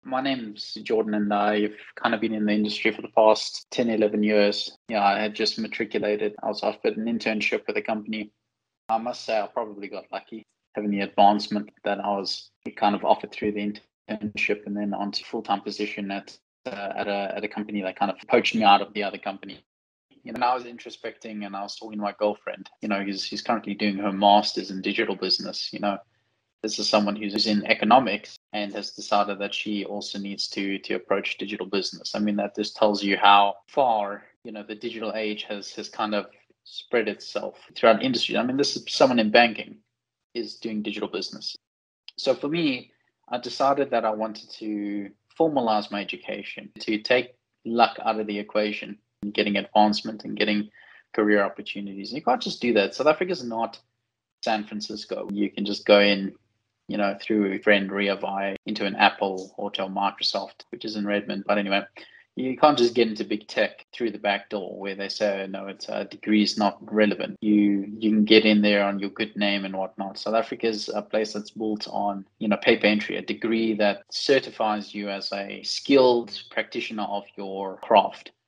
My name's Jordan, and I've kind of been in the industry for the past 10, 11 years. Yeah, I had just matriculated. I was offered an internship with a company. I must say, I probably got lucky having the advancement that I was kind of offered through the internship and then onto full-time position at a company that kind of poached me out of the other company. And I was introspecting and I was talking to my girlfriend. He's currently doing her master's in digital business. This is someone who's in economics and has decided that she also needs to approach digital business. I mean, that just tells you how far, the digital age has kind of spread itself throughout industry. I mean, this is someone in banking is doing digital business. So for me, I decided that I wanted to formalize my education, to take luck out of the equation and getting advancement and getting career opportunities. And you can't just do that. South Africa's not San Francisco. You can just go in, through a friend Ria Vai into an Apple or to a Microsoft, which is in Redmond. But anyway, you can't just get into big tech through the back door where they say, no, it's a degree is not relevant. You can get in there on your good name and whatnot. South Africa is a place that's built on, paper entry, a degree that certifies you as a skilled practitioner of your craft.